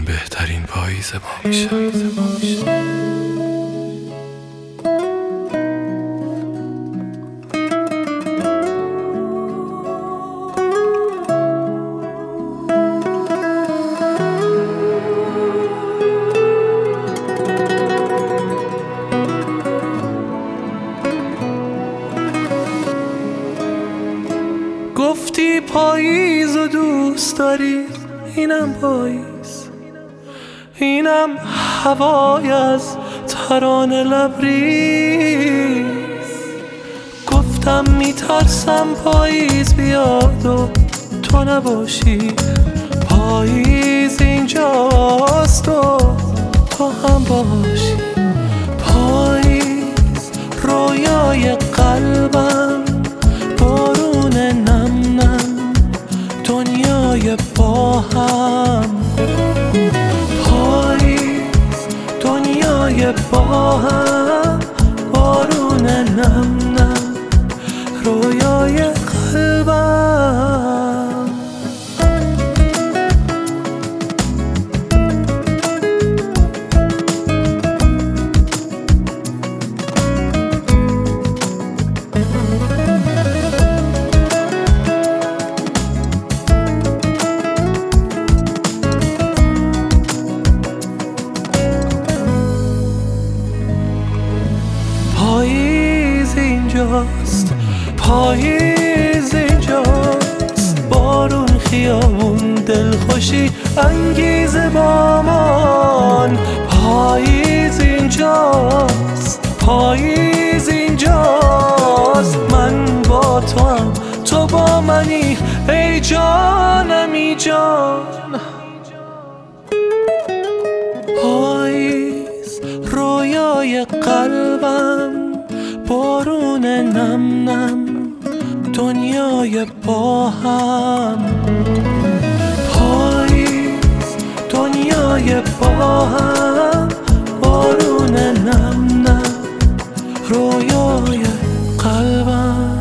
بهترین پاییز ما میشه. گفتی پاییز و دوست داری، اینم پاییز، اینم هوای از ترانه لبریز. گفتم میترسم پاییز بیاد و تو نباشی، پاییز اینجاست و تو هم باشی. پاییز رویای قلبم، بارون نم نم دنیای با هم. پاییز دنیای با هم، بارون نم نم رویای قلبم. پاییز اینجاست، پاییز اینجاست، بارون خیابون دلخوشی انگیزه با من. پاییز اینجاست، پاییز اینجاست، من با تو هم تو با منی ای جانم ای جان. پاییز رویای قلبم، بارون نم نم دنیای با هم. پاییز دنیای با هم، بارون نم نم رویای قلبم.